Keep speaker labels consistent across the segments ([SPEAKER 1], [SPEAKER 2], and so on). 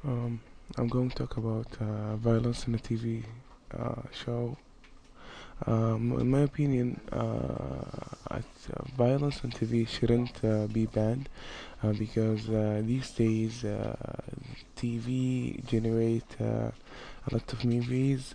[SPEAKER 1] Um, I'm going to talk about violence in a TV show. In my opinion, violence on TV shouldn't be banned because these days TV generate a lot of movies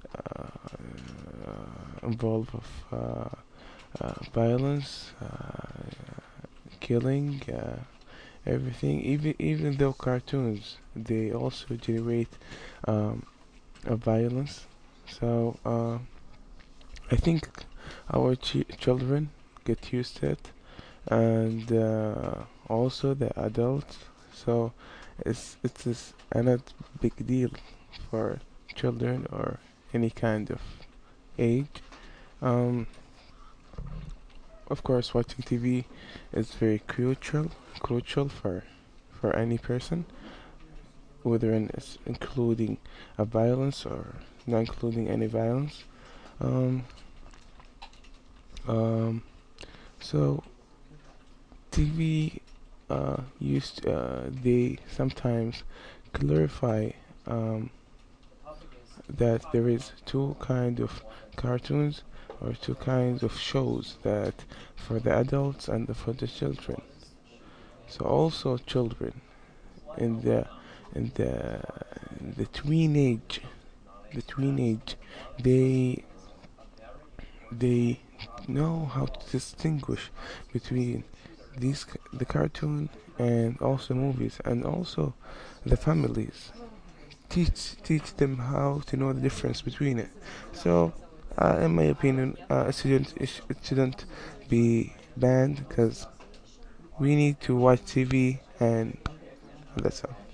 [SPEAKER 1] involve of violence, killing, everything. Even though cartoons, they also generate um, a violence. So I think our children get used to it, and also the adults. So it's a not big deal for children or any kind of age. Um, of course, watching TV is very crucial for any person, whether it's including a violence or not including any violence. Um, um, so TV used they sometimes clarify um, that there is two kind of cartoons or two kinds of shows that for the adults and for the children. So also children in the the tween age they they know how to distinguish between the cartoon and also movies and also the families teach them how to know the difference between it. So in my opinion it shouldn't be banned because we need to watch TV and that's all.